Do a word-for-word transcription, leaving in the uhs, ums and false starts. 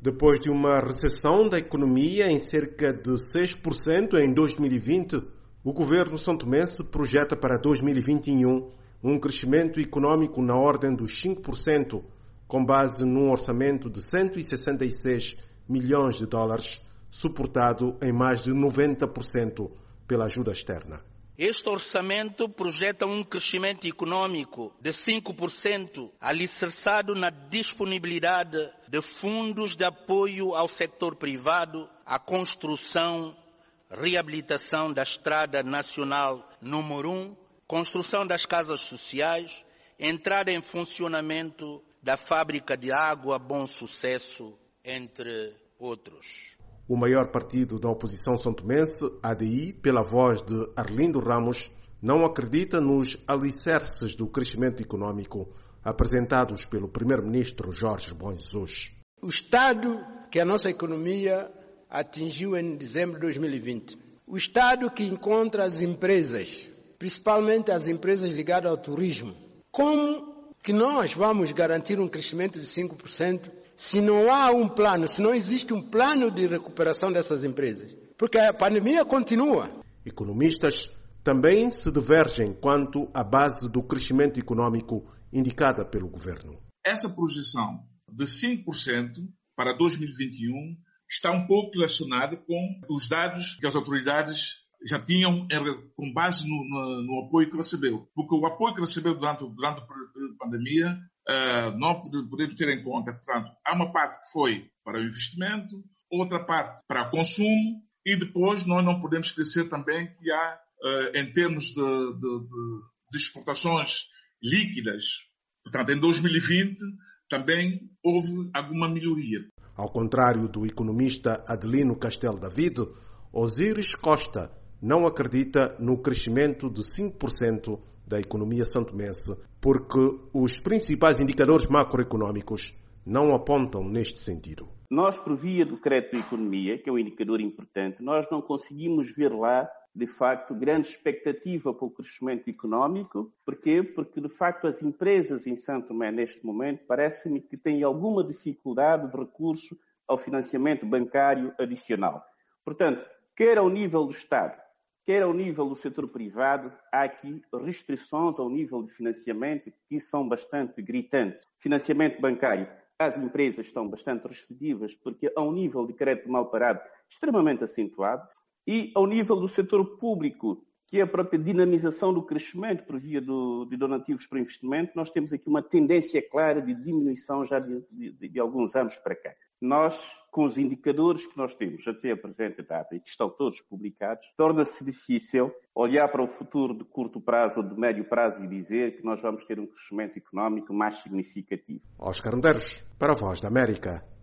Depois de uma recessão da economia em cerca de seis por cento em dois mil e vinte, o governo santomense projeta para dois mil e vinte e um um crescimento econômico na ordem dos cinco por cento, com base num orçamento de cento e sessenta e seis milhões de dólares, suportado em mais de noventa por cento pela ajuda externa. Este orçamento projeta um crescimento econômico de cinco por cento, alicerçado na disponibilidade de fundos de apoio ao setor privado, à construção, reabilitação da Estrada Nacional número um, construção das casas sociais, entrada em funcionamento da Fábrica de Água Bom Sucesso, entre outros. O maior partido da oposição santomense, A D I, pela voz de Arlindo Ramos, não acredita nos alicerces do crescimento econômico apresentados pelo primeiro-ministro Jorge Bom Jesus. O estado que a nossa economia atingiu em dezembro de dois mil e vinte, o estado que encontra as empresas, principalmente as empresas ligadas ao turismo, como que nós vamos garantir um crescimento de cinco por cento se não há um plano, se não existe um plano de recuperação dessas empresas? Porque a pandemia continua. Economistas também se divergem quanto à base do crescimento econômico indicada pelo governo. Essa projeção de cinco por cento para dois mil e vinte e um está um pouco relacionada com os dados que as autoridades já tinham com base no, no, no apoio que recebeu. Porque o apoio que recebeu durante, durante o período de pandemia, uh, nós podemos ter em conta, portanto, há uma parte que foi para o investimento, outra parte para o consumo, e depois nós não podemos esquecer também que há, uh, em termos de, de, de, de exportações líquidas, portanto, em dois mil e vinte também houve alguma melhoria. Ao contrário do economista Adelino Castelo David, Osíris Costa não acredita no crescimento de cinco por cento da economia santomense, porque os principais indicadores macroeconômicos não apontam neste sentido. Nós, por via do crédito de economia, que é um indicador importante, nós não conseguimos ver lá, de facto, grande expectativa para o crescimento económico. Porquê? Porque, de facto, as empresas em Santo Tomé, neste momento, parece-me que têm alguma dificuldade de recurso ao financiamento bancário adicional. Portanto, quer ao nível do Estado, quer ao nível do setor privado, há aqui restrições ao nível de financiamento que são bastante gritantes. Financiamento bancário, as empresas estão bastante restritivas porque há um nível de crédito mal parado extremamente acentuado, e ao nível do setor público, que é a própria dinamização do crescimento por via do, de donativos para investimento, nós temos aqui uma tendência clara de diminuição já de, de, de alguns anos para cá. Nós, com os indicadores que nós temos até a presente data e que estão todos publicados, torna-se difícil olhar para o futuro de curto prazo ou de médio prazo e dizer que nós vamos ter um crescimento económico mais significativo. Oscar Medeiros, para a Voz da América.